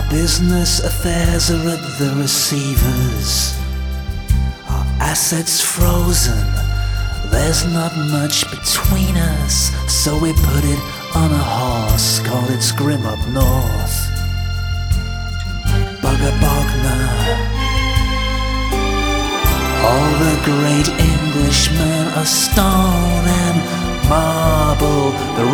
business affairs are at the receivers. Our assets frozen, there's not much between us, so we put it on a horse, called it Grim up north. Bugger Bogner, all the great Englishmen are stone and marble. The